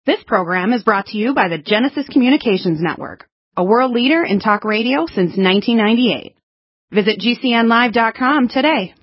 This program is brought to you by the Genesis Communications Network, a world leader in talk radio since 1998. Visit GCNlive.com today.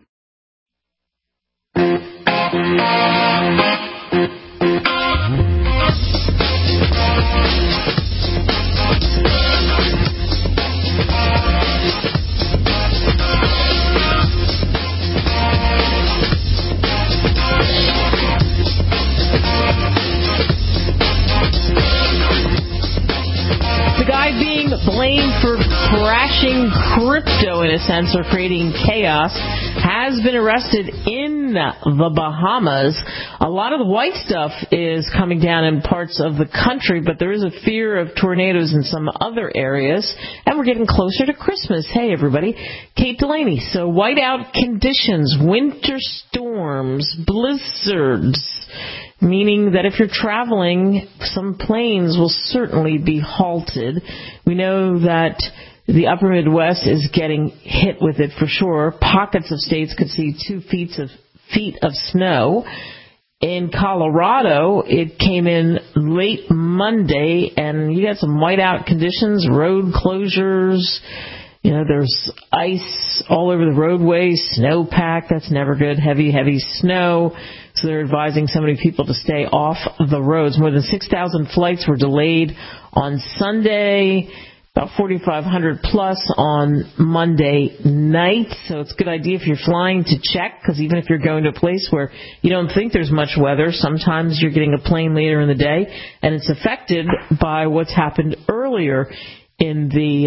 The guy being blamed for crashing crypto, in a sense, or creating chaos, has been arrested in the Bahamas. A lot of the white stuff is coming down in parts of the country, but there is a fear of tornadoes in some other areas, and we're getting closer to Christmas. Hey, everybody. Kate Delaney. So whiteout conditions, winter storms, blizzards, meaning that if you're traveling, some planes will certainly be halted. We know that the upper Midwest is getting hit with it for sure. Pockets of states could see 2 feet of snow. In Colorado, it came in late Monday, and you got some whiteout conditions, road closures. You know, there's ice all over the roadways, snowpack. That's never good. Heavy snow. So they're advising so many people to stay off the roads. More than 6,000 flights were delayed on Sunday, about 4,500 plus on Monday night. So it's a good idea if you're flying to check, because even if you're going to a place where you don't think there's much weather, sometimes you're getting a plane later in the day, and it's affected by what's happened earlier in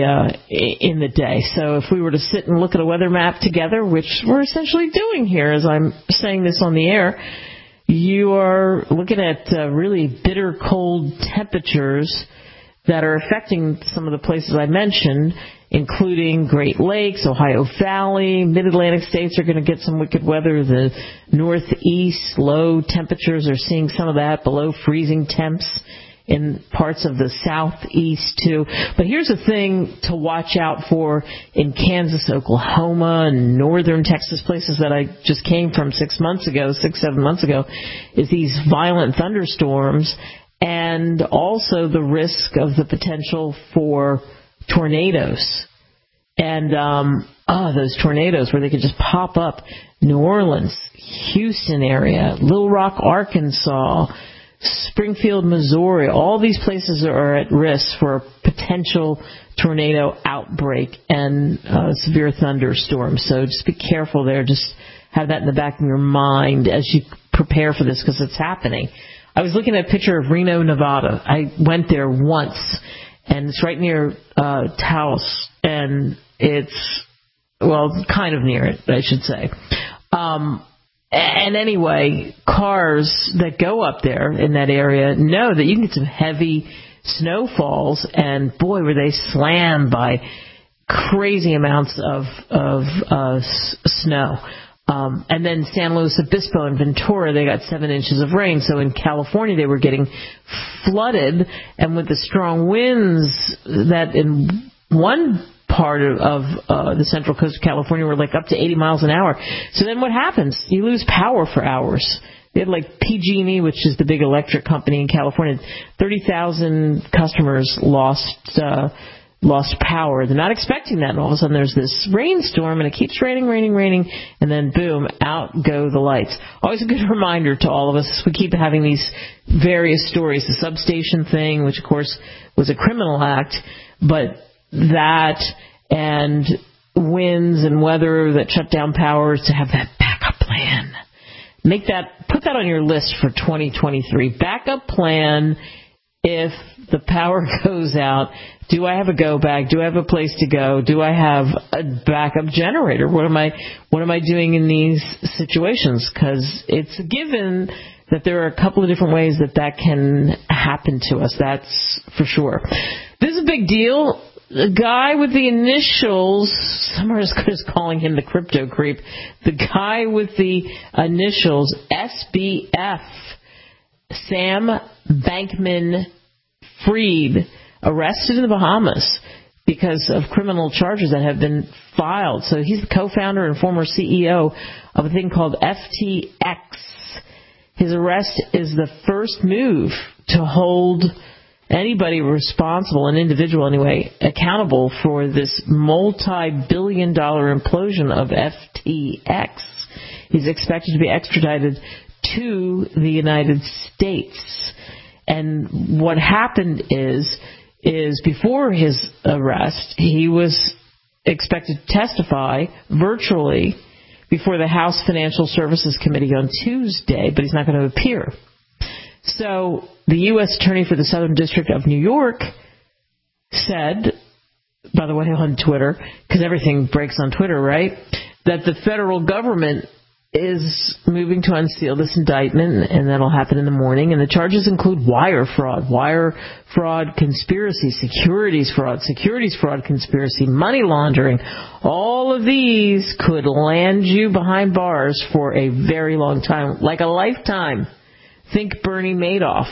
the day. So if we were to sit and look at a weather map together, which we're essentially doing here as I'm saying this on the air, you are looking at really bitter cold temperatures that are affecting some of the places I mentioned, including Great Lakes, Ohio Valley, Mid-Atlantic states are going to get some wicked weather. The Northeast, low temperatures are seeing some of that, below freezing temps in parts of the Southeast, too. But here's a thing to watch out for in Kansas, Oklahoma, and northern Texas, places that I just came from 7 months ago, is these violent thunderstorms and also the risk of the potential for tornadoes. And, those tornadoes where they could just pop up. New Orleans, Houston area, Little Rock, Arkansas, Springfield, Missouri, all these places are at risk for a potential tornado outbreak and severe thunderstorms. So just be careful there. Just have that in the back of your mind as you prepare for this, because it's happening. I was looking at a picture of Reno, Nevada. I went there once, and it's right near Taos, and it's, well, kind of near it, I should say. And anyway, cars that go up there in that area know that you can get some heavy snowfalls, and boy, were they slammed by crazy amounts of snow. And then San Luis Obispo and Ventura, they got 7 inches of rain. So in California, they were getting flooded, and with the strong winds that in one part of the central coast of California were like up to 80 miles an hour. So then what happens? You lose power for hours. They had like PG&E, which is the big electric company in California, 30,000 customers lost power. They're not expecting that, and all of a sudden there's this rainstorm, and it keeps raining, and then boom, out go the lights. Always a good reminder to all of us. We keep having these various stories. The substation thing, which of course was a criminal act, but that and winds and weather that shut down power, to have that backup plan. Put that on your list for 2023. Backup plan if the power goes out. Do I have a go bag? Do I have a place to go? Do I have a backup generator? What am I doing in these situations? Because it's a given that there are a couple of different ways that can happen to us. That's for sure. This is a big deal. The guy with the initials, some are just calling him the crypto creep, the guy with the initials SBF, Sam Bankman-Fried, arrested in the Bahamas because of criminal charges that have been filed. So he's the co-founder and former CEO of a thing called FTX. His arrest is the first move to hold anybody responsible, an individual anyway, accountable for this multi-billion-dollar implosion of FTX. He's expected to be extradited to the United States. And what happened is before his arrest, he was expected to testify virtually before the House Financial Services Committee on Tuesday, but he's not going to appear. So the U.S. Attorney for the Southern District of New York said, by the way, on Twitter, because everything breaks on Twitter, right, that the federal government is moving to unseal this indictment, and that'll happen in the morning. And the charges include wire fraud conspiracy, securities fraud conspiracy, money laundering. All of these could land you behind bars for a very long time, like a lifetime. Think Bernie Madoff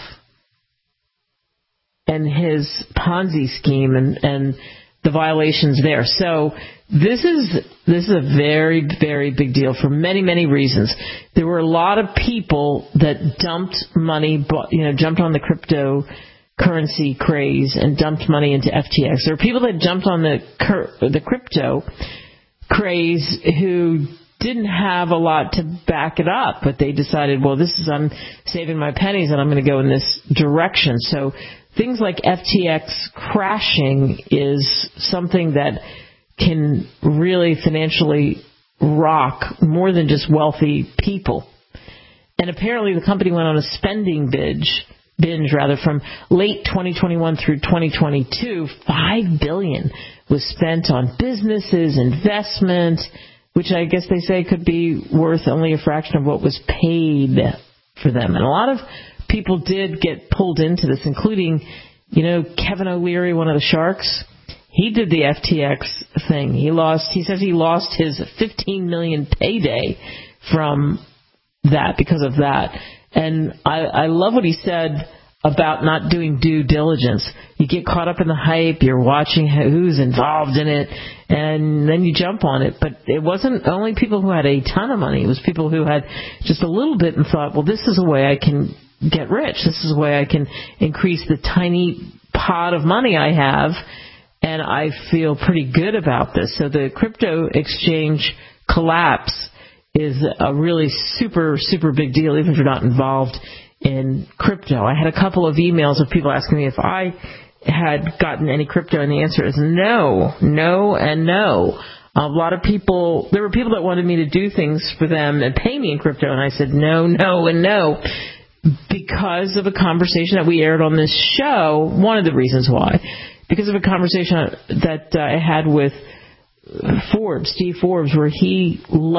and his Ponzi scheme and the violations there. So this is a very, very big deal for many, many reasons. There were a lot of people that dumped money, jumped on the cryptocurrency craze and dumped money into FTX. There were people that jumped on the crypto craze who didn't have a lot to back it up, but they decided, well, I'm saving my pennies and I'm going to go in this direction. So things like FTX crashing is something that can really financially rock more than just wealthy people. And apparently the company went on a spending binge from late 2021 through 2022. $5 billion was spent on businesses, investment, which I guess they say could be worth only a fraction of what was paid for them. And a lot of people did get pulled into this, including, Kevin O'Leary, one of the sharks. He did the FTX thing. He says he lost his $15 million payday from that, because of that. And I love what he said about not doing due diligence. You get caught up in the hype, you're watching who's involved in it, and then you jump on it. But it wasn't only people who had a ton of money. It was people who had just a little bit and thought, well, this is a way I can get rich. This is a way I can increase the tiny pot of money I have, and I feel pretty good about this. So the crypto exchange collapse is a really super, super big deal, even if you're not involved in crypto. I had a couple of emails of people asking me if I had gotten any crypto, and the answer is no, and no. A lot of people, there were people that wanted me to do things for them and pay me in crypto, and I said no, and no, because of a conversation that we aired on this show. One of the reasons why, because of a conversation that I had with Steve Forbes, where he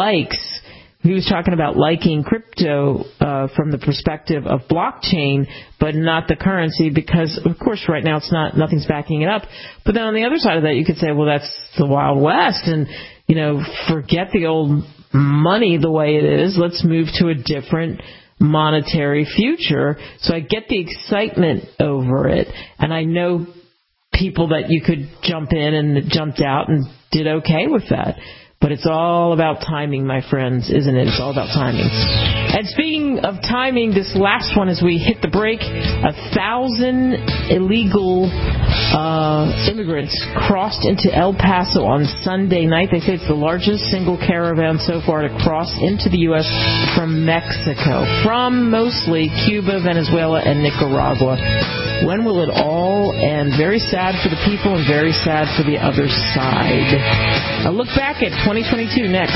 was talking about liking crypto from the perspective of blockchain, but not the currency, because, of course, right now nothing's backing it up. But then on the other side of that, you could say, well, that's the Wild West, and, forget the old money the way it is. Let's move to a different monetary future. So I get the excitement over it, and I know people that you could jump in and jumped out and did okay with that. But it's all about timing, my friends, isn't it? It's all about timing. And speaking of timing, this last one as we hit the break, 1,000 illegal immigrants crossed into El Paso on Sunday night. They say it's the largest single caravan so far to cross into the U.S. from Mexico, from mostly Cuba, Venezuela, and Nicaragua. When will it all end? Very sad for the people and very sad for the other side. A look back at 2022 next.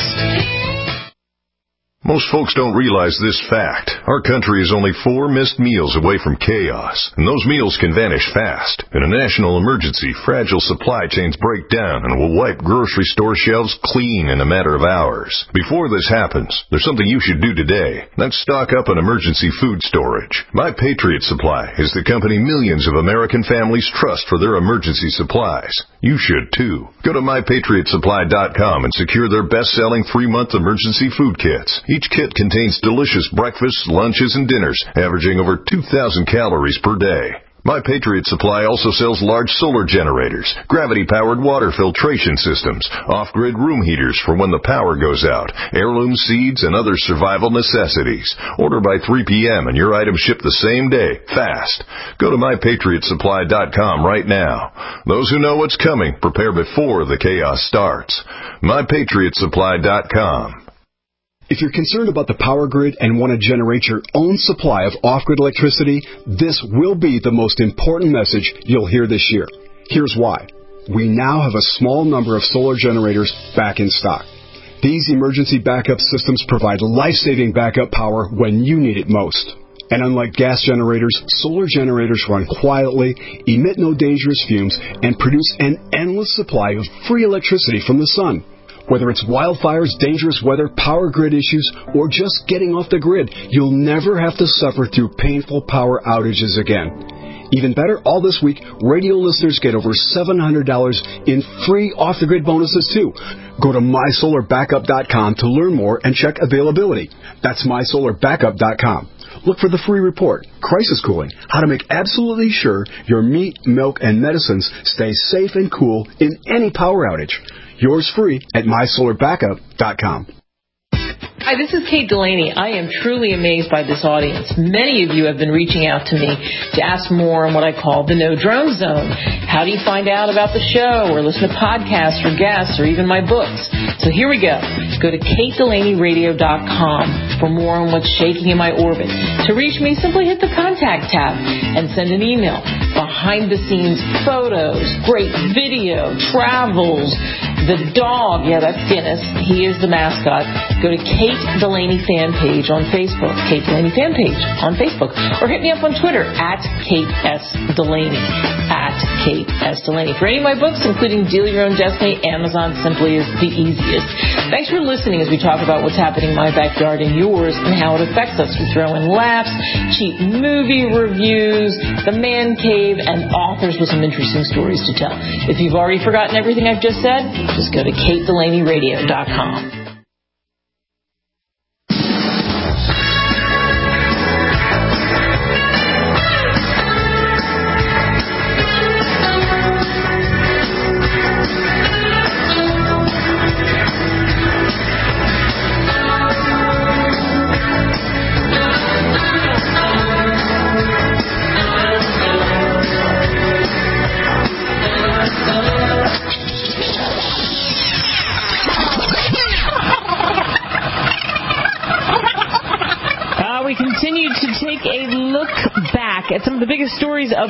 Most folks don't realize this fact. Our country is only 4 missed meals away from chaos, and those meals can vanish fast. In a national emergency, fragile supply chains break down and will wipe grocery store shelves clean in a matter of hours. Before this happens, there's something you should do today. That's stock up on emergency food storage. My Patriot Supply is the company millions of American families trust for their emergency supplies. You should too. Go to MyPatriotSupply.com and secure their best-selling 3-month emergency food kits. Each kit contains delicious breakfasts, lunches, and dinners, averaging over 2,000 calories per day. My Patriot Supply also sells large solar generators, gravity-powered water filtration systems, off-grid room heaters for when the power goes out, heirloom seeds, and other survival necessities. Order by 3 p.m. and your items ship the same day, fast. Go to MyPatriotSupply.com right now. Those who know what's coming prepare before the chaos starts. MyPatriotSupply.com. If you're concerned about the power grid and want to generate your own supply of off-grid electricity, this will be the most important message you'll hear this year. Here's why. We now have a small number of solar generators back in stock. These emergency backup systems provide life-saving backup power when you need it most. And unlike gas generators, solar generators run quietly, emit no dangerous fumes, and produce an endless supply of free electricity from the sun. Whether it's wildfires, dangerous weather, power grid issues, or just getting off the grid, you'll never have to suffer through painful power outages again. Even better, all this week, radio listeners get over $700 in free off-the-grid bonuses, too. Go to MySolarBackup.com to learn more and check availability. That's MySolarBackup.com. Look for the free report, Crisis Cooling, how to make absolutely sure your meat, milk, and medicines stay safe and cool in any power outage. Yours free at MySolarBackup.com. Hi, this is Kate Delaney. I am truly amazed by this audience. Many of you have been reaching out to me to ask more on what I call the No Drone Zone. How do you find out about the show or listen to podcasts or guests or even my books? So here we go. Go to KateDelaneyRadio.com for more on what's shaking in my orbit. To reach me, simply hit the contact tab and send an email. Behind-the-scenes photos, great video, travels, the dog, yeah, that's Guinness. He is the mascot. Go to Kate Delaney fan page on Facebook. Kate Delaney fan page on Facebook. Or hit me up on Twitter at Kate S. Delaney. At Kate S. Delaney. For any of my books, including Deal Your Own Destiny, Amazon simply is the easiest. Thanks for listening as we talk about what's happening in my backyard and yours and how it affects us. We throw in laughs, cheap movie reviews, the man cave, and authors with some interesting stories to tell. If you've already forgotten everything I've just said, just go to KateDelaneyRadio.com. At some of the biggest stories of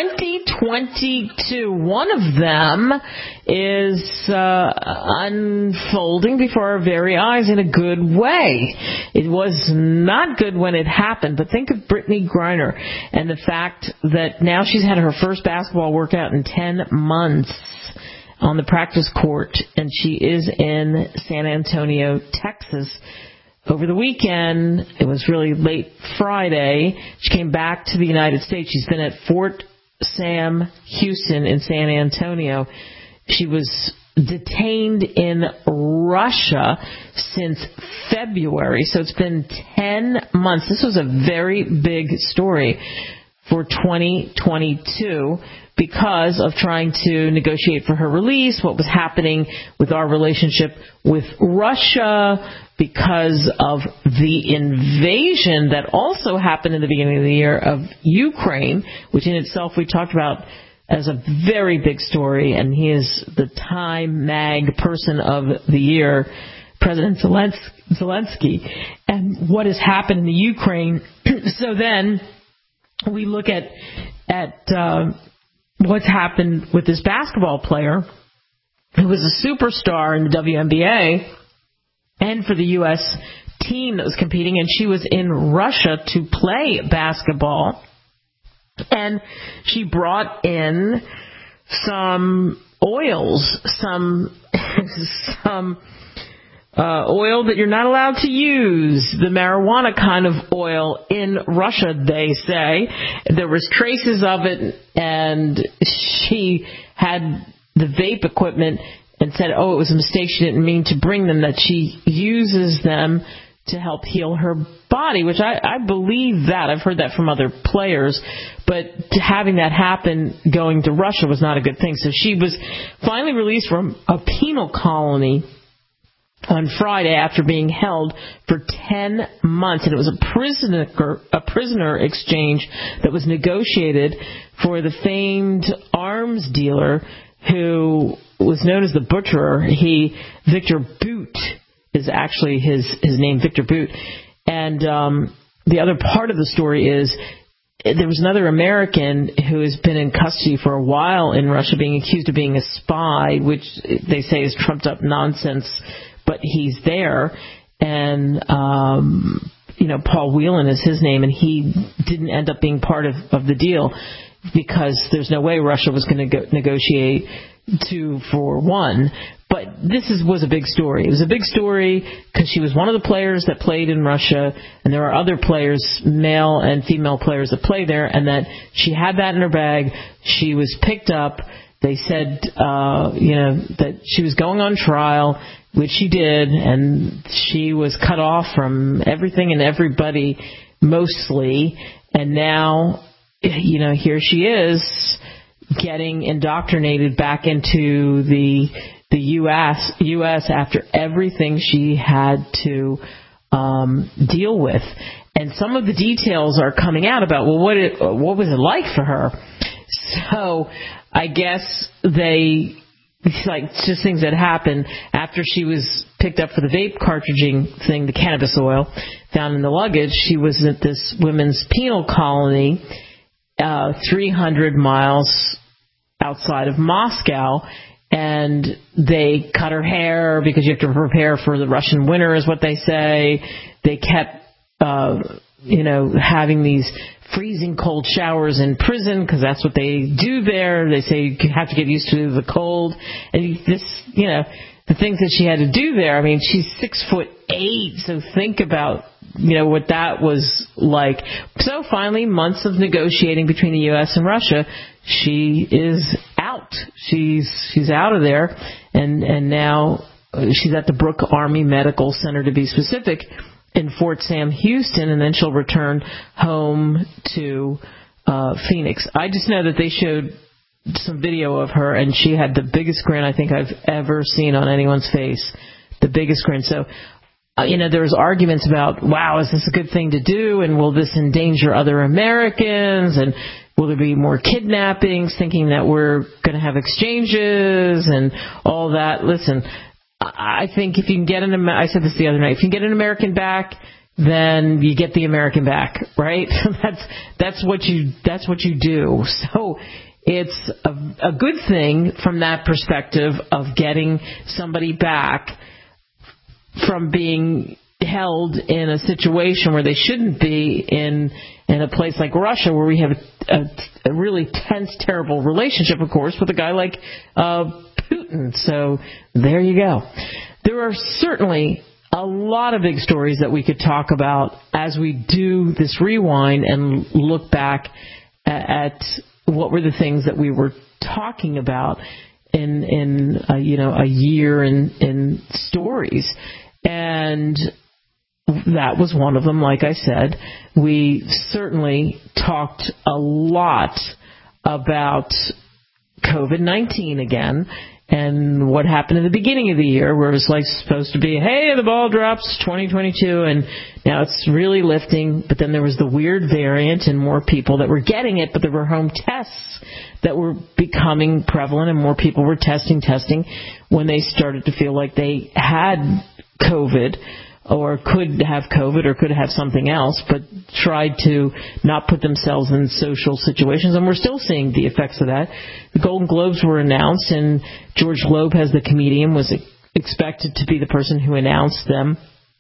2022. One of them is unfolding before our very eyes in a good way. It was not good when it happened, but think of Brittney Griner and the fact that now she's had her first basketball workout in 10 months on the practice court, and she is in San Antonio, Texas. Over the weekend, it was really late Friday, she came back to the United States. She's been at Fort Sam Houston in San Antonio. She was detained in Russia since February, so it's been 10 months. This was a very big story for 2022 because of trying to negotiate for her release, what was happening with our relationship with Russia, because of the invasion that also happened in the beginning of the year of Ukraine, which in itself we talked about as a very big story, and he is the Time Mag Person of the Year, President Zelensky, and what has happened in the Ukraine. So then we look at what's happened with this basketball player who was a superstar in the WNBA and for the U.S. team that was competing, and she was in Russia to play basketball. And she brought in some oils, some oil that you're not allowed to use, the marijuana kind of oil in Russia, they say. There was traces of it, and she had the vape equipment and said, it was a mistake, she didn't mean to bring them, that she uses them to help heal her body, which I believe that. I've heard that from other players, but having that happen going to Russia was not a good thing. So she was finally released from a penal colony on Friday after being held for 10 months. And it was a prisoner exchange that was negotiated for the famed arms dealer who was known as the Butcherer. Victor Boot is actually his name, Victor Boot. And the other part of the story is there was another American who has been in custody for a while in Russia being accused of being a spy, which they say is trumped up nonsense, but he's there. And, Paul Whelan is his name, and he didn't end up being part of the deal because there's no way Russia was going to negotiate 2 for 1. But this was a big story. It was a big story because she was one of the players that played in Russia, and there are other players, male and female players, that play there, and that she had that in her bag. She was picked up. They said, that she was going on trial, which she did, and she was cut off from everything and everybody, mostly. And now, here she is getting indoctrinated back into the U.S. after everything she had to deal with. And some of the details are coming out about, what was it like for her? So I guess just things that happened after she was picked up for the vape cartridging thing, the cannabis oil, found in the luggage. She was at this women's penal colony 300 miles outside of Moscow, and they cut her hair because you have to prepare for the Russian winter, is what they say. They kept, having these freezing cold showers in prison because that's what they do there. They say you have to get used to the cold. And the things that she had to do there. I mean, she's 6'8", so think about, what that was like. So finally, months of negotiating between the U.S. and Russia, she is out. She's out of there, and now she's at the Brooke Army Medical Center, to be specific, in Fort Sam Houston, and then she'll return home to Phoenix. I just know that they showed some video of her, and she had the biggest grin I think I've ever seen on anyone's face. The biggest grin. So, there was arguments about, wow, is this a good thing to do, and will this endanger other Americans, and will there be more kidnappings, thinking that we're going to have exchanges and all that. Listen, I think if you can get I said this the other night, if you can get an American back, then you get the American back, right? that's what you do. So it's a good thing from that perspective of getting somebody back from being held in a situation where they shouldn't be in a place like Russia, where we have a really tense, terrible relationship, of course, with a guy like Putin. So there you go. There are certainly a lot of big stories that we could talk about as we do this rewind and look back at what were the things that we were talking about in a year in stories. And that was one of them. Like I said, we certainly talked a lot about COVID-19 again, and what happened at the beginning of the year, where it was like supposed to be, hey, the ball drops 2022, and now it's really lifting. But then there was the weird variant, and more people that were getting it, but there were home tests that were becoming prevalent, and more people were testing when they started to feel like they had COVID, or could have COVID, or could have something else, but tried to not put themselves in social situations. And we're still seeing the effects of that. The Golden Globes were announced, and George Lopez, the comedian, was expected to be the person who announced them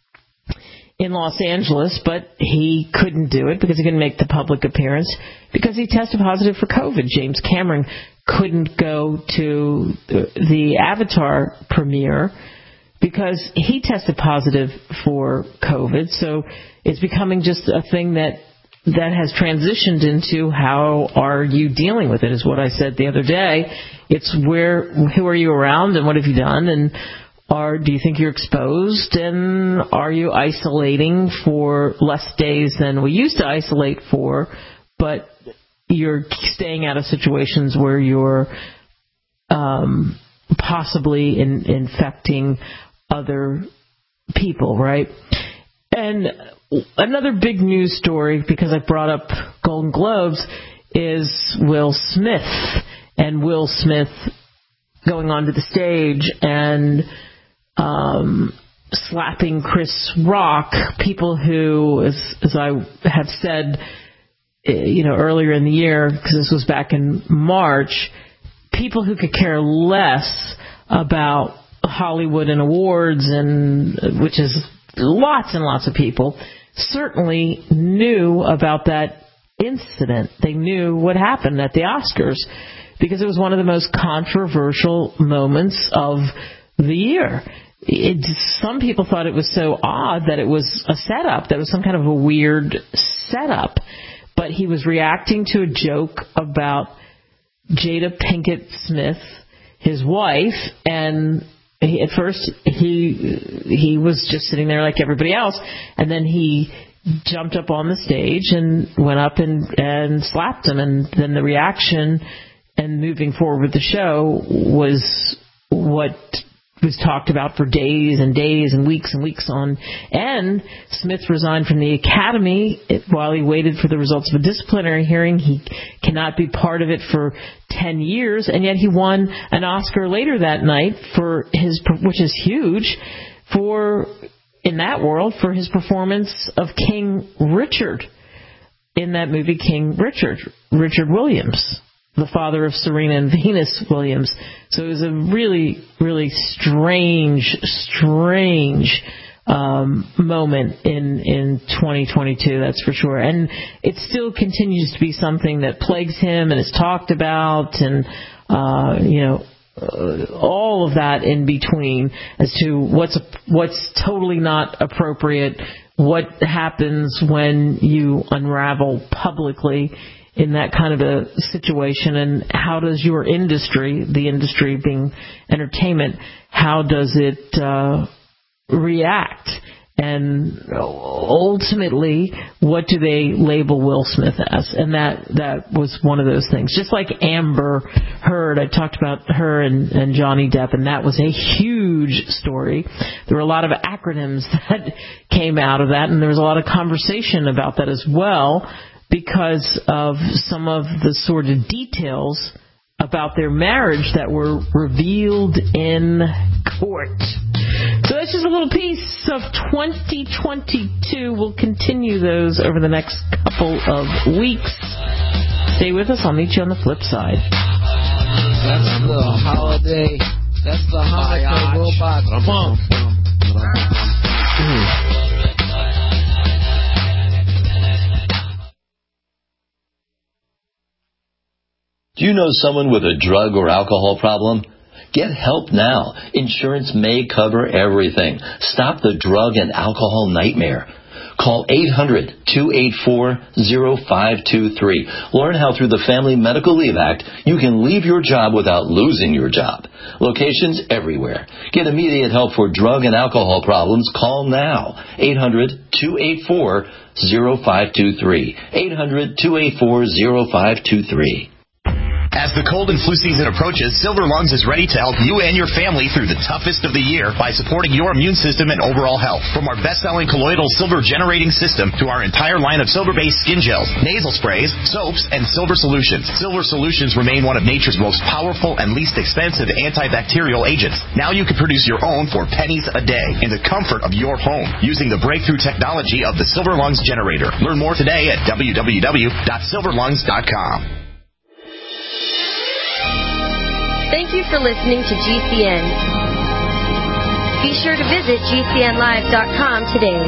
in Los Angeles, but he couldn't do it because he couldn't make the public appearance because he tested positive for COVID. James Cameron couldn't go to the Avatar premiere because he tested positive for COVID. So it's becoming just a thing that has transitioned into how are you dealing with it, is what I said the other day. It's who are you around and what have you done, and do you think you're exposed, and are you isolating for less days than we used to isolate for, but you're staying out of situations where you're possibly infecting other people, right? And another big news story, because I brought up Golden Globes, is Will Smith. And Will Smith going onto the stage and slapping Chris Rock, people who, as I have said, earlier in the year, because this was back in March, people who could care less about Hollywood and awards, and which is lots and lots of people, certainly knew about that incident. They knew what happened at the Oscars, because it was one of the most controversial moments of the year. Some people thought it was so odd that it was a setup, that it was some kind of a weird setup. But he was reacting to a joke about Jada Pinkett Smith, his wife, and at first he was just sitting there like everybody else, and then he jumped up on the stage and went up and slapped him, and then the reaction and moving forward with the show was what was talked about for days and days and weeks on end. Smith resigned from the Academy while he waited for the results of a disciplinary hearing. He cannot be part of it for 10 years, and yet he won an Oscar later that night for his, which is huge for, in that world, for his performance of King Richard in that movie King Richard Williams, the father of Serena and Venus Williams. So it was a really, really strange moment in 2022, that's for sure. And it still continues to be something that plagues him and is talked about, and all of that in between as to what's totally not appropriate, what happens when you unravel publicly in that kind of a situation, and how does your industry, the industry being entertainment, how does it react? And ultimately, what do they label Will Smith as? And that was one of those things. Just like Amber Heard, I talked about her and Johnny Depp, and that was a huge story. There were a lot of acronyms that came out of that, and there was a lot of conversation about that as well, because of some of the sort of details about their marriage that were revealed in court. So that's just a little piece of 2022. We'll continue those over the next couple of weeks. Stay with us. I'll meet you on the flip side. That's the holiday. That's the Hanukkah robot. Do you know someone with a drug or alcohol problem? Get help now. Insurance may cover everything. Stop the drug and alcohol nightmare. Call 800-284-0523. Learn how through the Family Medical Leave Act you can leave your job without losing your job. Locations everywhere. Get immediate help for drug and alcohol problems. Call now. 800-284-0523. 800-284-0523. As the cold and flu season approaches, Silver Lungs is ready to help you and your family through the toughest of the year by supporting your immune system and overall health. From our best-selling colloidal silver generating system to our entire line of silver-based skin gels, nasal sprays, soaps, and silver solutions. Silver solutions remain one of nature's most powerful and least expensive antibacterial agents. Now you can produce your own for pennies a day in the comfort of your home using the breakthrough technology of the Silver Lungs generator. Learn more today at www.silverlungs.com. Thank you for listening to GCN. Be sure to visit GCNlive.com today.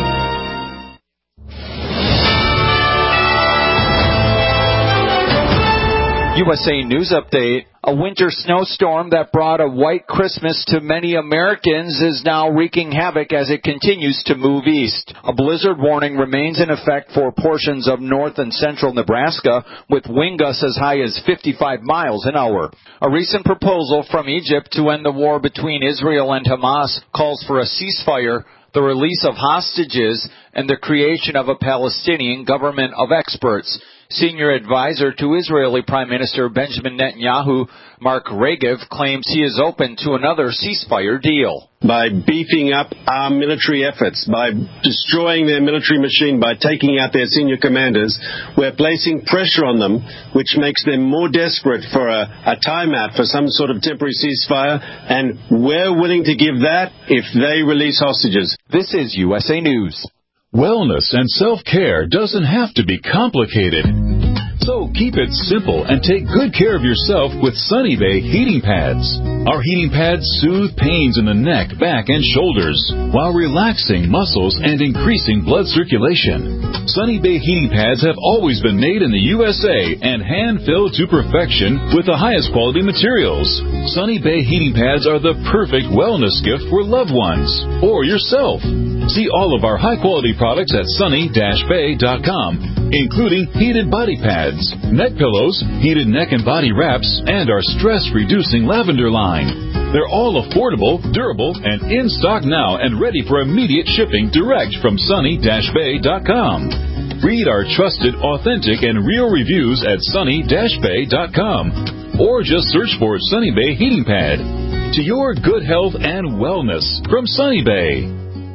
USA News Update. A winter snowstorm that brought a white Christmas to many Americans is now wreaking havoc as it continues to move east. A blizzard warning remains in effect for portions of north and central Nebraska, with wind gusts as high as 55 miles an hour. A recent proposal from Egypt to end the war between Israel and Hamas calls for a ceasefire, the release of hostages, and the creation of a Palestinian government of experts. Senior advisor to Israeli Prime Minister Benjamin Netanyahu, Mark Regev, claims he is open to another ceasefire deal. By beefing up our military efforts, by destroying their military machine, by taking out their senior commanders, we're placing pressure on them, which makes them more desperate for a timeout, for some sort of temporary ceasefire, and we're willing to give that if they release hostages. This is USA News. Wellness and self-care doesn't have to be complicated. So keep it simple and take good care of yourself with Sunny Bay heating pads. Our heating pads soothe pains in the neck, back, and shoulders while relaxing muscles and increasing blood circulation. Sunny Bay heating pads have always been made in the USA and hand-filled to perfection with the highest quality materials. Sunny Bay heating pads are the perfect wellness gift for loved ones or yourself. See all of our high-quality products at sunny-bay.com, including heated body pads, neck pillows, heated neck and body wraps, and our stress-reducing lavender line. They're all affordable, durable, and in stock now and ready for immediate shipping direct from sunny-bay.com. Read our trusted, authentic, and real reviews at sunny-bay.com, or just search for Sunny Bay Heating Pad. To your good health and wellness from Sunny Bay.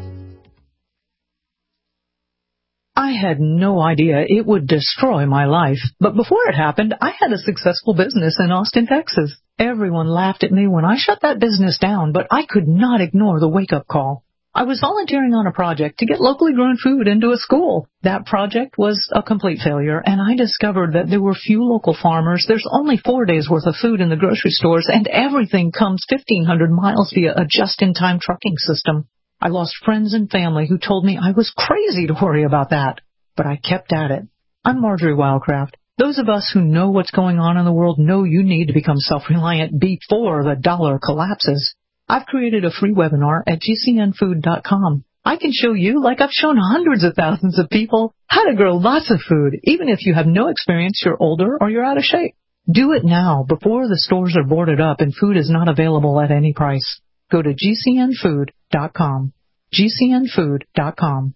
I had no idea it would destroy my life, but before it happened, I had a successful business in Austin, Texas. Everyone laughed at me when I shut that business down, but I could not ignore the wake-up call. I was volunteering on a project to get locally grown food into a school. That project was a complete failure, and I discovered that there were few local farmers. There's only 4 days' worth of food in the grocery stores, and everything comes 1,500 miles via a just-in-time trucking system. I lost friends and family who told me I was crazy to worry about that, but I kept at it. I'm Marjorie Wildcraft. Those of us who know what's going on in the world know you need to become self-reliant before the dollar collapses. I've created a free webinar at gcnfood.com. I can show you, like I've shown hundreds of thousands of people, how to grow lots of food, even if you have no experience, you're older, or you're out of shape. Do it now, before the stores are boarded up and food is not available at any price. Go to gcnfood.com. gcnfood.com.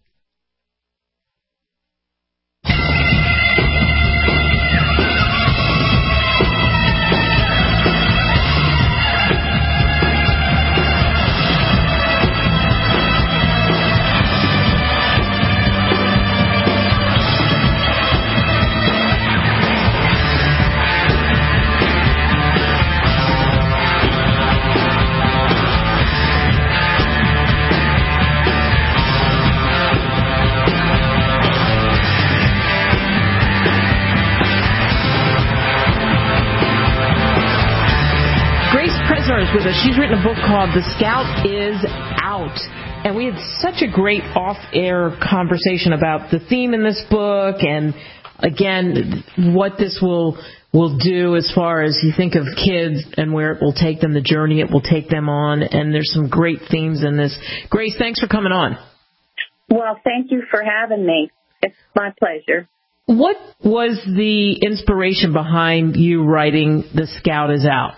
With us. She's written a book called The Scout Is Out. And we had such a great off-air conversation about the theme in this book and, again, what this will do as far as you think of kids and where it will take them, the journey it will take them on. And there's some great themes in this. Grace, thanks for coming on. Well, thank you for having me. It's my pleasure. What was the inspiration behind you writing The Scout Is Out?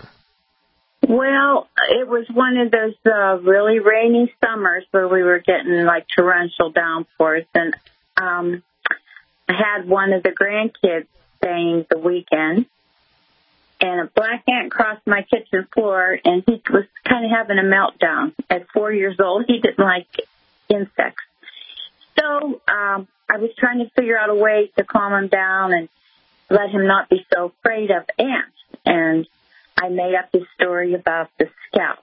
Well, it was one of those really rainy summers where we were getting like torrential downpours, and I had one of the grandkids staying the weekend, and a black ant crossed my kitchen floor, and he was kind of having a meltdown. At 4 years old, he didn't like insects. So I was trying to figure out a way to calm him down and let him not be so afraid of ants, and I made up this story about the scout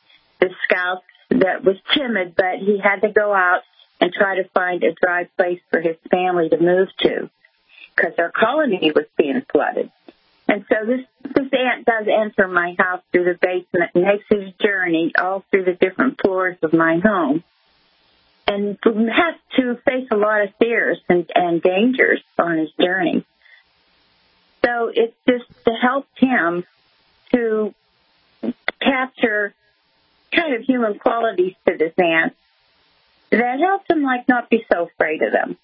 that was timid, but he had to go out and try to find a dry place for his family to move to because our colony was being flooded. And so this ant does enter my house through the basement and makes his journey all through the different floors of my home and has to face a lot of fears and dangers on his journey. So So it's just to help him to capture kind of human qualities to this ant that helps him, like, not be so afraid of them.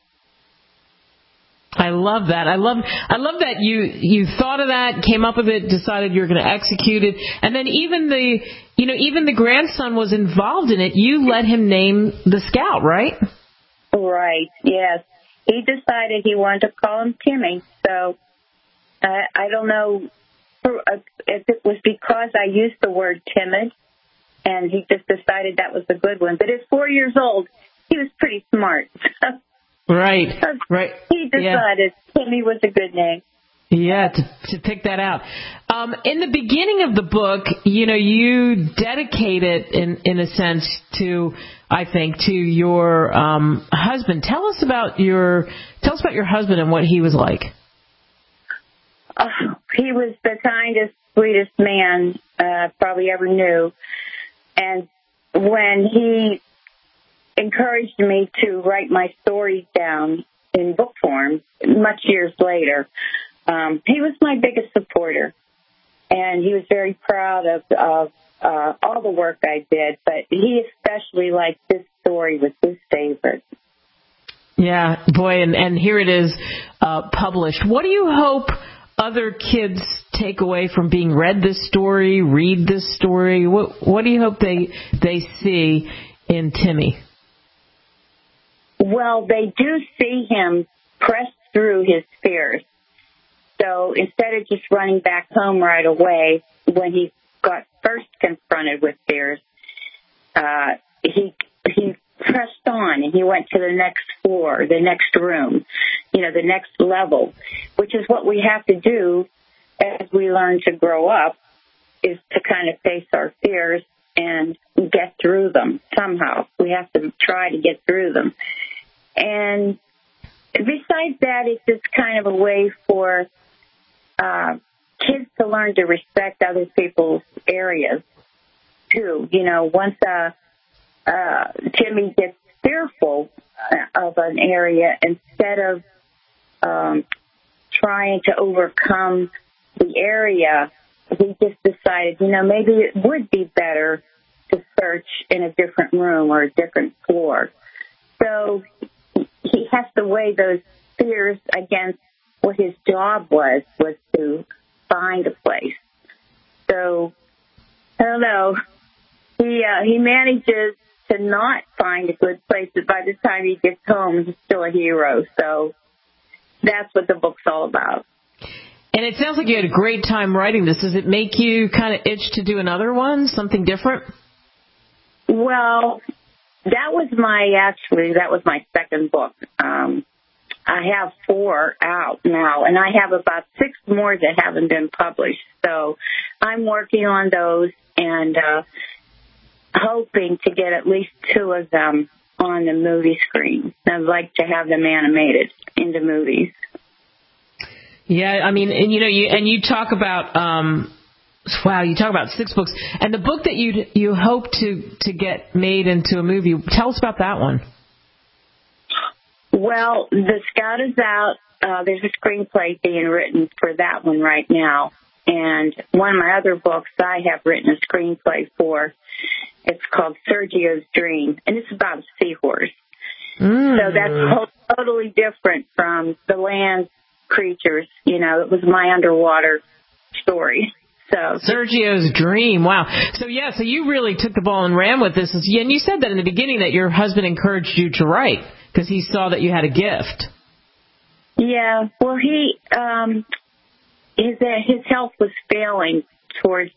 I love that. I love that you thought of that, came up with it, decided you're going to execute it, and then even the grandson was involved in it. You let him name the scout, right? Right. Yes. He decided he wanted to call him Timmy. So I don't know if it was because I used the word timid, and he just decided that was a good one. But at 4 years old, he was pretty smart. Right. He decided Timmy was a good name. Yeah, to pick that out. In the beginning of the book, you dedicate it in a sense to, I think, to your husband. Tell us about your husband and what he was like. He was the kindest, sweetest man probably ever knew. And when he encouraged me to write my stories down in book form much years later, he was my biggest supporter. And he was very proud of all the work I did, but he especially liked this story was his favorite. Yeah, boy, and here it is published. What do you hope other kids take away from being read this story, read this story? What do you hope they see in Timmy? Well, they do see him press through his fears. So instead of just running back home right away when he got first confronted with fears, he pressed on and he went to the next floor, the next room, the next level, which is what we have to do as we learn to grow up, is to kind of face our fears and get through them somehow. We have to try to get through them. And besides that, it's just kind of a way for kids to learn to respect other people's areas, too. Once Timmy gets fearful of an area, instead of trying to overcome the area, he just decided, maybe it would be better to search in a different room or a different floor. So he has to weigh those fears against what his job was to find a place. So, I don't know. He manages to not find a good place, but by the time he gets home, he's still a hero. So that's what the book's all about. And it sounds like you had a great time writing this. Does it make you kind of itch to do another one, something different? Well, that was my second book. I have 4 out now, and I have about 6 more that haven't been published. So I'm working on those and hoping to get at least 2 of them on the movie screen. I'd like to have them animated into movies. Yeah, I mean, and you talk about you talk about 6 books, and the book that you hope to get made into a movie. Tell us about that one. Well, The Scout is out. There's a screenplay being written for that one right now, and one of my other books I have written a screenplay for. It's called Sergio's Dream, and it's about a seahorse. So that's totally different from the land creatures. It was my underwater story. So Sergio's Dream. Wow. So you really took the ball and ran with this. And you said that in the beginning that your husband encouraged you to write because he saw that you had a gift. Yeah. Well, his health was failing towards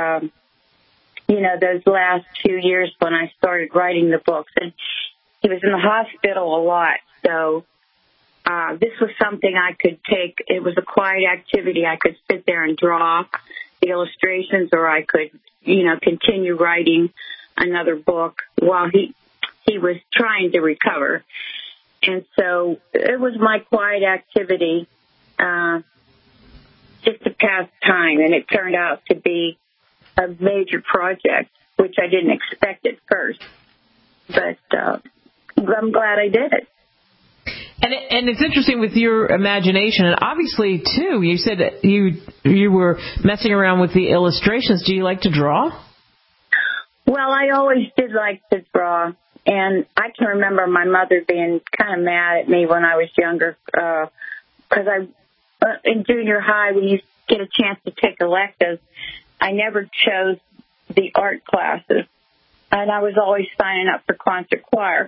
those last few years when I started writing the books, and he was in the hospital a lot. So this was something I could take. It was a quiet activity. I could sit there and draw the illustrations, or I could, continue writing another book while he was trying to recover. And so it was my quiet activity just to pass time, and it turned out to be a major project, which I didn't expect at first. But I'm glad I did it. And it's interesting with your imagination, and obviously too. You said that you were messing around with the illustrations. Do you like to draw? Well, I always did like to draw, and I can remember my mother being kind of mad at me when I was younger, because in junior high, when you get a chance to take electives, I never chose the art classes, and I was always signing up for concert choir.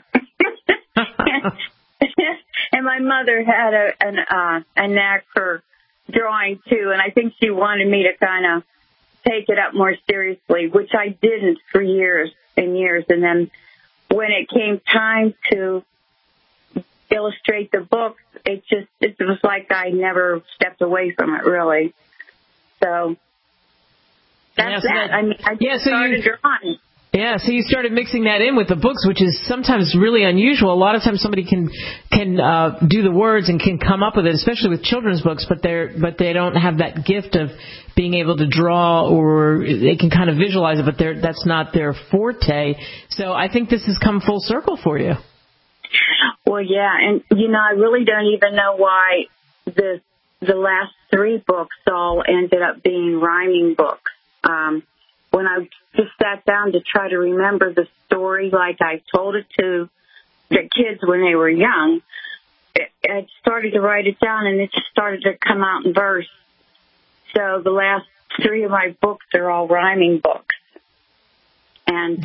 And my mother had a knack for drawing, too, and I think she wanted me to kind of take it up more seriously, which I didn't for years and years. And then when it came time to illustrate the books, it was like I never stepped away from it, really. So that's that. I mean, I just started drawing. Yeah, so you started mixing that in with the books, which is sometimes really unusual. A lot of times somebody can do the words and can come up with it, especially with children's books, but they don't have that gift of being able to draw, or they can kind of visualize it, but that's not their forte. So I think this has come full circle for you. Well, yeah, and I really don't even know why the last 3 books all ended up being rhyming books. When I just sat down to try to remember the story like I told it to the kids when they were young, I started to write it down, and it just started to come out in verse. So the last 3 of my books are all rhyming books. And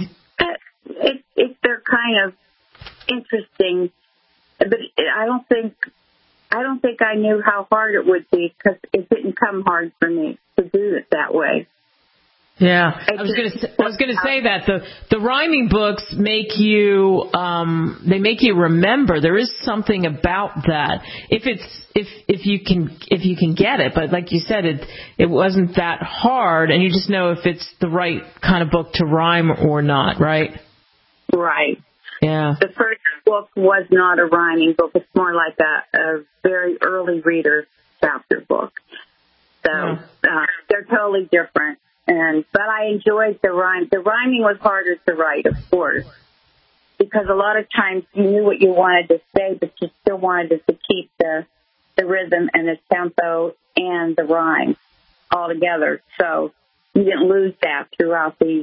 they're kind of interesting, but I don't think I knew how hard it would be, because it didn't come hard for me to do it that way. Yeah, I was going to say that the rhyming books make you they make you remember. There is something about that if you can get it. But like you said, it wasn't that hard, and you just know if it's the right kind of book to rhyme or not, right? Right. Yeah. The first book was not a rhyming book. It's more like a very early reader chapter book. So they're totally different. But I enjoyed the rhyme. The rhyming was harder to write, of course, because a lot of times you knew what you wanted to say, but you still wanted to keep the rhythm and the tempo and the rhyme all together. So you didn't lose that throughout the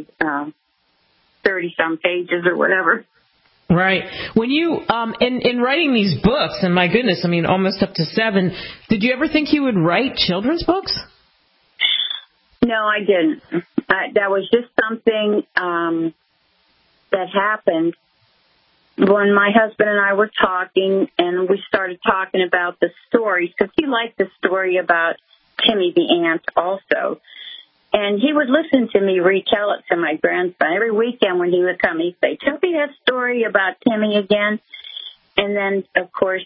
30-some pages or whatever. Right. When you, in writing these books, and my goodness, I mean, almost up to 7, did you ever think you would write children's books? No, I didn't. That was just something that happened when my husband and I were talking, and we started talking about the stories, because he liked the story about Timmy the ant also. And he would listen to me retell it to my grandson. Every weekend when he would come, he'd say, "Tell me that story about Timmy again." And then, of course,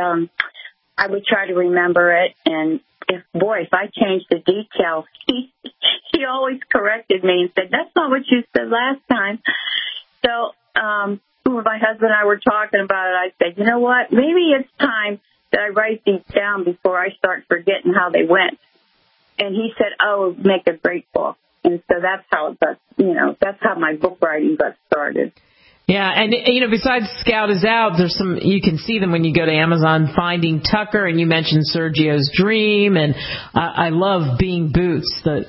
I would try to remember it, and if I changed the details, he always corrected me and said, "That's not what you said last time." So when my husband and I were talking about it, I said, "You know what? Maybe it's time that I write these down before I start forgetting how they went." And he said, "Oh, make a great book." And so that's how it got, that's how my book writing got started. Yeah, and besides Scout Is Out, there's some, you can see them when you go to Amazon, Finding Tucker, and you mentioned Sergio's Dream, and I love Being Boots, the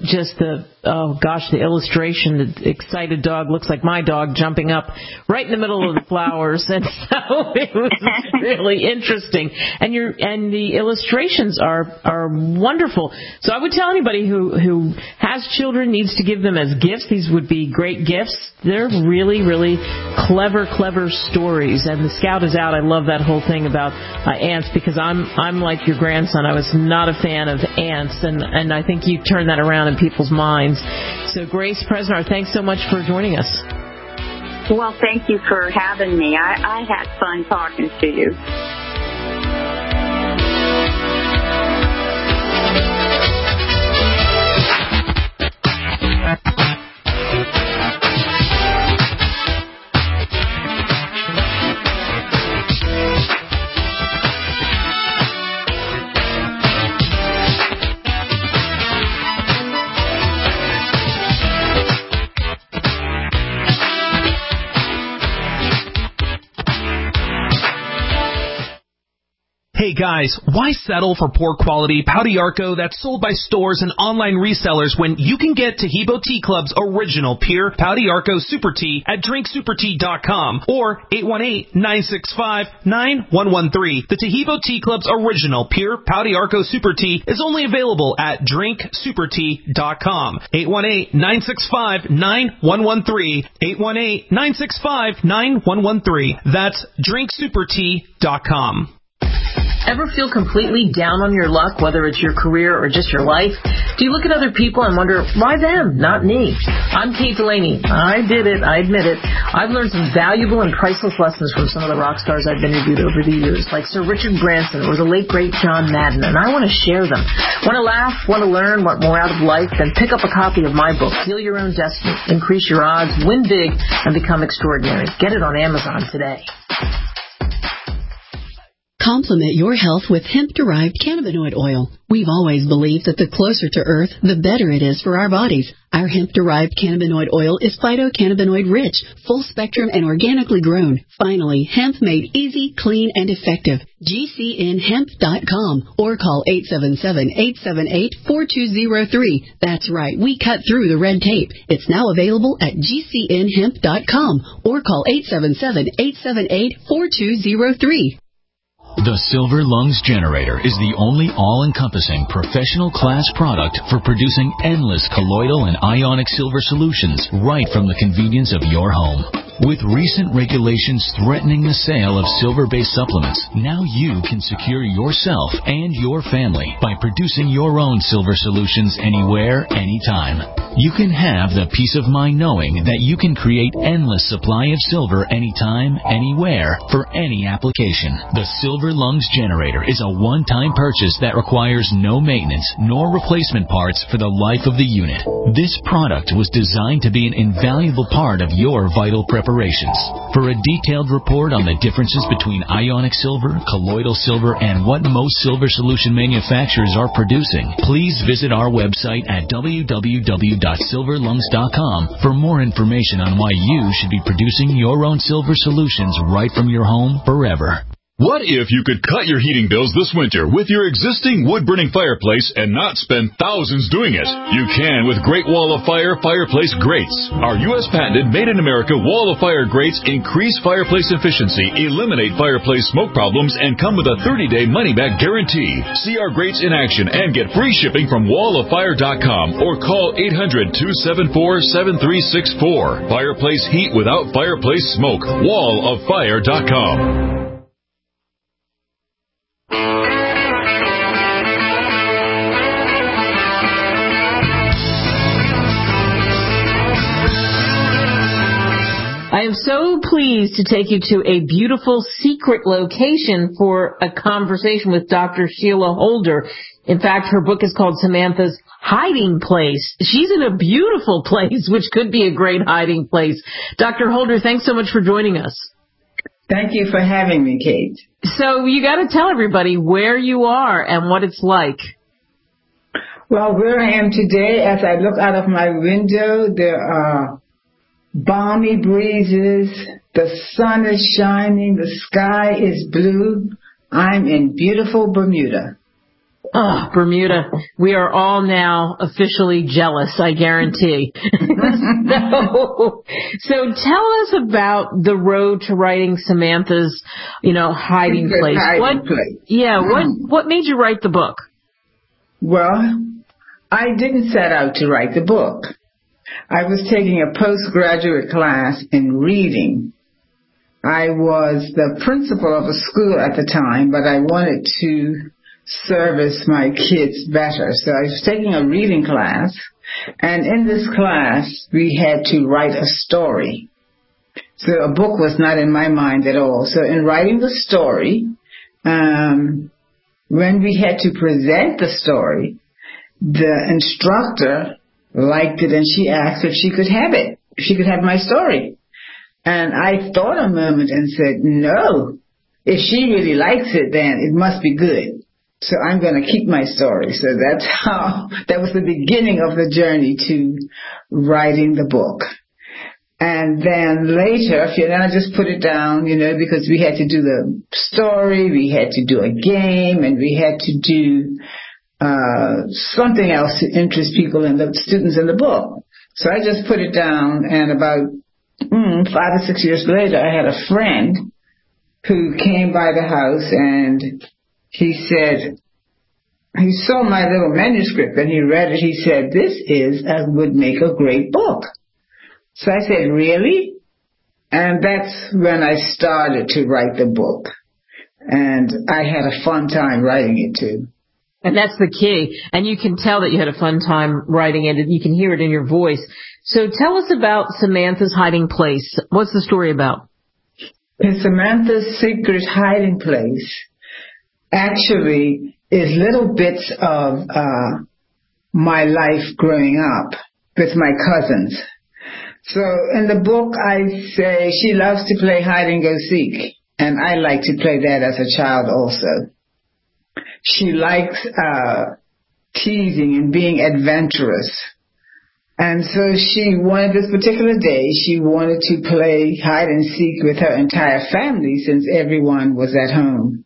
illustration, the excited dog looks like my dog jumping up right in the middle of the flowers, and so it was really interesting. And the illustrations are wonderful. So I would tell anybody who has children, needs to give them as gifts. These would be great gifts. They're really, really clever stories. And the Scout Is Out, I love that whole thing about ants, because I'm like your grandson. I was not a fan of ants, and I think you turned that around in people's minds. So Grace Presnar, thanks so much for joining us. Well, thank you for having me. I had fun talking to you. Guys, why settle for poor quality Pau d'Arco that's sold by stores and online resellers when you can get Taheebo Tea Club's original pure Pau d'Arco Super Tea at drinksupertea.com or 818-965-9113. The Taheebo Tea Club's original pure Pau d'Arco Super Tea is only available at drinksupertea.com. 818-965-9113. 818-965-9113. That's drinksupertea.com. Ever feel completely down on your luck, whether it's your career or just your life? Do you look at other people and wonder, why them, not me? I'm Kate Delaney. I did it. I admit it. I've learned some valuable and priceless lessons from some of the rock stars I've interviewed over the years, like Sir Richard Branson or the late, great John Madden, and I want to share them. Want to laugh? Want to learn? Want more out of life? Then pick up a copy of my book, Heal Your Own Destiny, Increase Your Odds, Win Big, and Become Extraordinary. Get it on Amazon today. Complement your health with hemp-derived cannabinoid oil. We've always believed that the closer to Earth, the better it is for our bodies. Our hemp-derived cannabinoid oil is phytocannabinoid-rich, full-spectrum, and organically grown. Finally, hemp made easy, clean, and effective. GCNhemp.com or call 877-878-4203. That's right, we cut through the red tape. It's now available at GCNhemp.com or call 877-878-4203. The Silver Lungs Generator is the only all-encompassing professional class product for producing endless colloidal and ionic silver solutions right from the convenience of your home. With recent regulations threatening the sale of silver-based supplements, now you can secure yourself and your family by producing your own silver solutions anywhere, anytime. You can have the peace of mind knowing that you can create endless supply of silver anytime, anywhere, for any application. The Silver Lungs Generator is a one-time purchase that requires no maintenance nor replacement parts for the life of the unit. This product was designed to be an invaluable part of your vital preparations. For a detailed report on the differences between ionic silver, colloidal silver, and what most silver solution manufacturers are producing, please visit our website at www.silverlungs.com for more information on why you should be producing your own silver solutions right from your home forever. What if you could cut your heating bills this winter with your existing wood-burning fireplace and not spend thousands doing it? You can with Great Wall of Fire fireplace grates. Our U.S. patented made-in-America Wall of Fire grates increase fireplace efficiency, eliminate fireplace smoke problems, and come with a 30-day money-back guarantee. See our grates in action and get free shipping from walloffire.com or call 800-274-7364. Fireplace heat without fireplace smoke. walloffire.com. I am so pleased to take you to a beautiful secret location for a conversation with Dr. Sheila Holder. In fact, her book is called Samantha's Hiding Place. She's in a beautiful place, which could be a great hiding place. Dr. Holder, thanks so much for joining us. Thank you for having me, Kate. So you got to tell everybody where you are and what it's like. Well, where I am today, as I look out of my window, there are balmy breezes, the sun is shining, the sky is blue. I'm in beautiful Bermuda. Oh, Bermuda. We are all now officially jealous, I guarantee. So tell us about the road to writing Samantha's, hiding place. What made you write the book? Well, I didn't set out to write the book. I was taking a postgraduate class in reading. I was the principal of a school at the time, but I wanted to service my kids better. So I was taking a reading class, and in this class, we had to write a story. So a book was not in my mind at all. So in writing the story, when we had to present the story, the instructor liked it, and she asked if she could have it, if she could have my story. And I thought a moment and said, no, if she really likes it, then it must be good. So I'm going to keep my story. So that was the beginning of the journey to writing the book. And then later, then I just put it down, because we had to do the story, we had to do a game, and we had to do something else to interest people and the students in the book. So I just put it down, and about 5 or 6 years later, I had a friend who came by the house, and he said, he saw my little manuscript, and he read it. He said, this would make a great book. So I said, really? And that's when I started to write the book. And I had a fun time writing it, too. And that's the key. And you can tell that you had a fun time writing it. You can hear it in your voice. So tell us about Samantha's Hiding Place. What's the story about? Samantha's Secret Hiding Place actually is little bits of my life growing up with my cousins. So in the book, I say she loves to play hide and go seek, and I like to play that as a child also. She likes teasing and being adventurous. And so this particular day, she wanted to play hide and seek with her entire family since everyone was at home.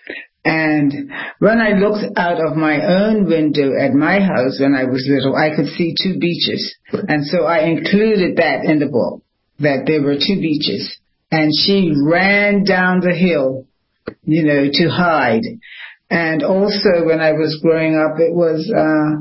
And when I looked out of my own window at my house when I was little, I could see 2 beaches. And so I included that in the book, that there were 2 beaches. And she ran down the hill, to hide. And also when I was growing up, it was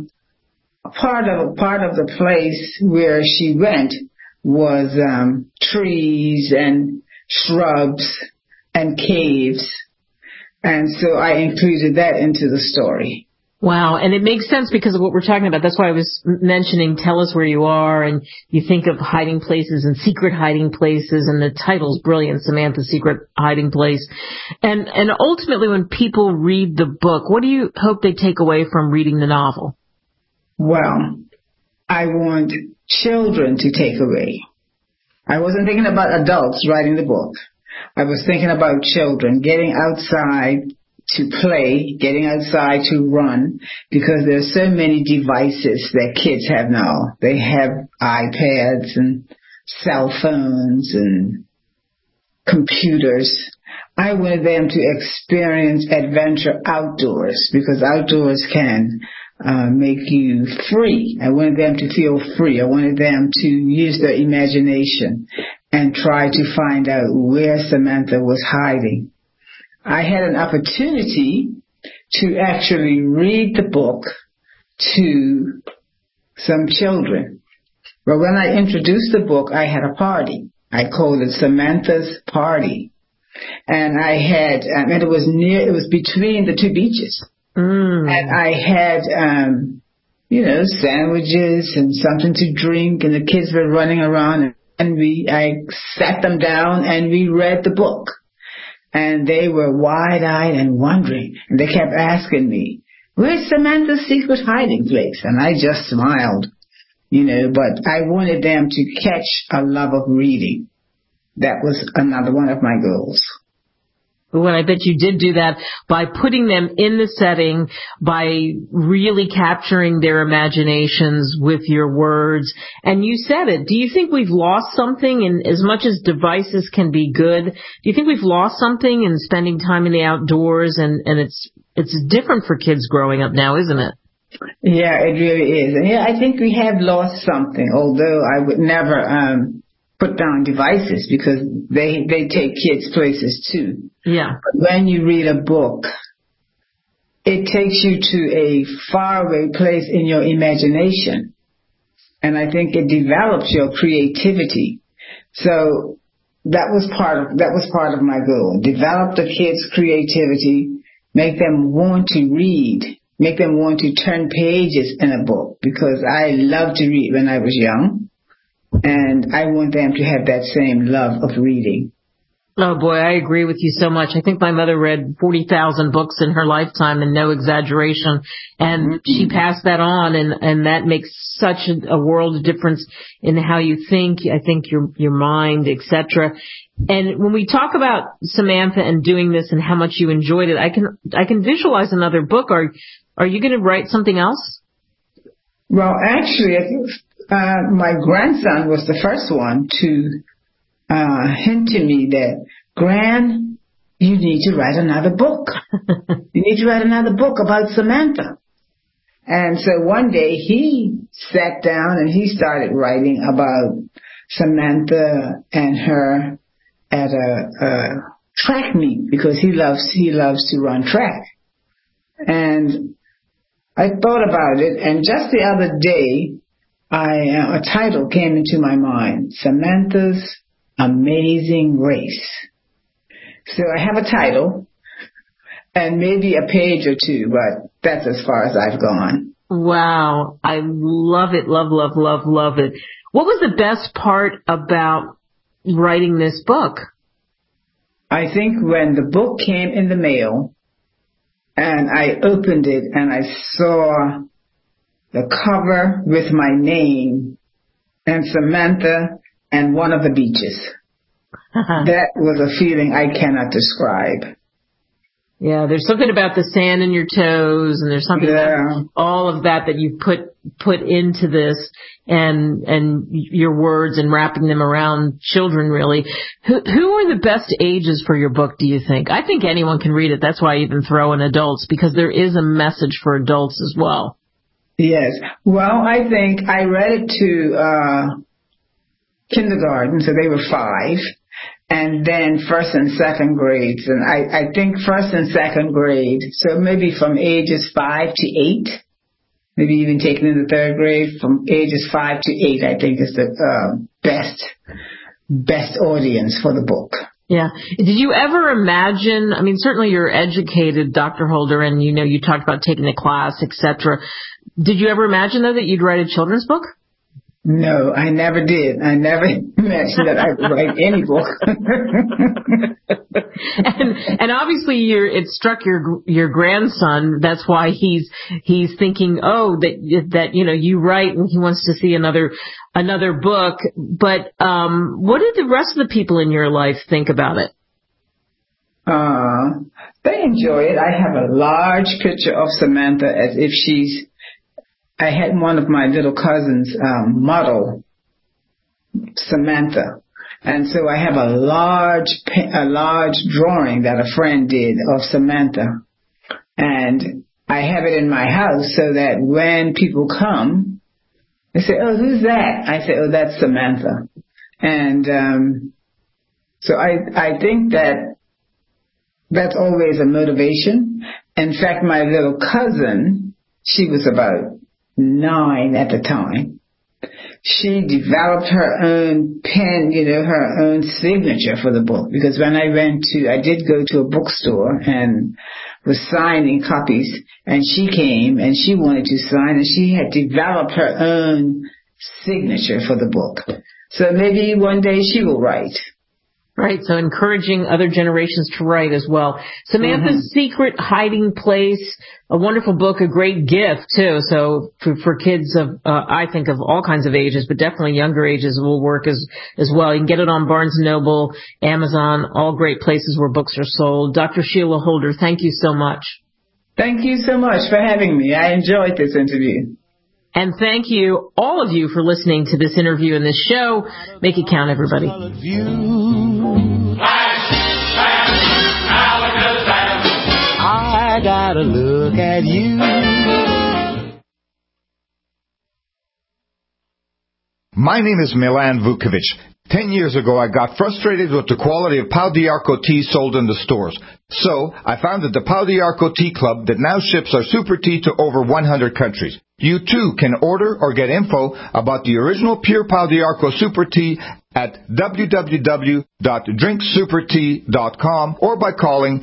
part of the place where she went was trees and shrubs and caves. And so I included that into the story. Wow. And it makes sense because of what we're talking about. That's why I was mentioning Tell Us Where You Are, and you think of hiding places and secret hiding places, and the title's brilliant, Samantha's Secret Hiding Place. And ultimately when people read the book, what do you hope they take away from reading the novel? Well, I want children to take away. I wasn't thinking about adults writing the book. I was thinking about children getting outside to play, getting outside to run, because there's so many devices that kids have now. They have iPads and cell phones and computers. I wanted them to experience adventure outdoors, because outdoors can make you free. I wanted them to feel free. I wanted them to use their imagination and try to find out where Samantha was hiding. I had an opportunity to actually read the book to some children. But when I introduced the book, I had a party. I called it Samantha's Party. And I had, and it was between the 2 beaches. And I had, sandwiches and something to drink, and the kids were running around, and I sat them down and we read the book. And they were wide-eyed and wondering, and they kept asking me, where's Samantha's Secret Hiding Place? And I just smiled, but I wanted them to catch a love of reading. That was another one of my goals. Well, I bet you did do that by putting them in the setting, by really capturing their imaginations with your words. And you said it. Do you think we've lost something in, as much as devices can be good, do you think we've lost something in spending time in the outdoors? And it's different for kids growing up now, isn't it? Yeah, it really is. And I think we have lost something, although I would never put down devices, because they take kids places too. Yeah. But when you read a book, it takes you to a faraway place in your imagination. And I think it develops your creativity. So that was part of my goal. Develop the kids' creativity, make them want to read, make them want to turn pages in a book, because I loved to read when I was young. And I want them to have that same love of reading. Oh, boy, I agree with you so much. I think my mother read 40,000 books in her lifetime, and no exaggeration. And she passed that on, and that makes such a world of difference in how you think, I think your mind, etc. And when we talk about Samantha and doing this and how much you enjoyed it, I can visualize another book. Are you going to write something else? Well, actually, my grandson was the first one to hint to me that, Gran, you need to write another book. You need to write another book about Samantha. And so one day he sat down and he started writing about Samantha and her at a track meet, because he loves to run track. And I thought about it, and just the other day, a title came into my mind: Samantha's Amazing Race. So I have a title and maybe a page or two, but that's as far as I've gone. Wow. I love it. Love, love, love, love it. What was the best part about writing this book? I think when the book came in the mail and I opened it and I saw the cover with my name and Samantha and one of the beaches. That was a feeling I cannot describe. Yeah, there's something about the sand in your toes, and there's something about all of that you put into this, and your words and wrapping them around children, really. Who are the best ages for your book, do you think? I think anyone can read it. That's why I even throw in adults, because there is a message for adults as well. Yes. Well, I think I read it to kindergarten, so they were 5. And then first and second grades. And I think first and second grade, so maybe from ages 5 to 8, maybe even taking in the third grade, from ages 5 to 8, I think is the best audience for the book. Yeah. Did you ever imagine, I mean, certainly you're educated, Dr. Holder, and you talked about taking the class, etc. Did you ever imagine, though, that you'd write a children's book? No, I never did. I never imagined that I would write any book. and obviously it struck your grandson. That's why he's thinking, that you write, and he wants to see another book. But what did the rest of the people in your life think about it? They enjoy it. I have a large picture of Samantha as if I had one of my little cousins model Samantha, and so I have a large drawing that a friend did of Samantha, and I have it in my house so that when people come, they say, "Oh, who's that?" I say, "Oh, that's Samantha," and so I think that's always a motivation. In fact, my little cousin, she was about 9 at the time. She developed her own pen, her own signature for the book. Because when I did go to a bookstore and was signing copies, and she came and she wanted to sign, and she had developed her own signature for the book. So maybe one day she will write. Right, so encouraging other generations to write as well. Samantha's Secret Hiding Place, a wonderful book, a great gift, too. So for kids of, I think, of all kinds of ages, but definitely younger ages will work as well. You can get it on Barnes & Noble, Amazon, all great places where books are sold. Dr. Sheila Holder, thank you so much. Thank you so much for having me. I enjoyed this interview. And thank you, all of you, for listening to this interview and this show. Make it count, everybody. I gotta look at you. My name is Milan Vukovic. 10 years ago, I got frustrated with the quality of Pau d'Arco tea sold in the stores. So, I founded the Pau d'Arco Tea Club that now ships our super tea to over 100 countries. You too can order or get info about the original pure Pau d'Arco super tea at www.drinksupertea.com or by calling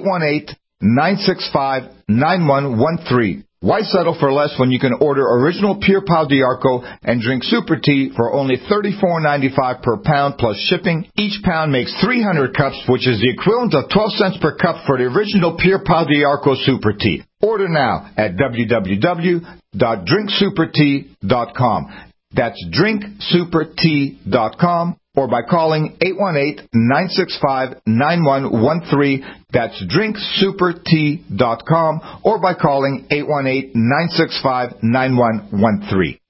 818-965-9113. Why settle for less when you can order original pure Pau d'Arco and drink super tea for only $34.95 per pound plus shipping? Each pound makes 300 cups, which is the equivalent of 12 cents per cup for the original pure Pau d'Arco super tea. Order now at www.drinksupertea.com. That's drinksupertea.com or by calling 818-965-9113. That's drinksupertea.com or by calling 818-965-9113.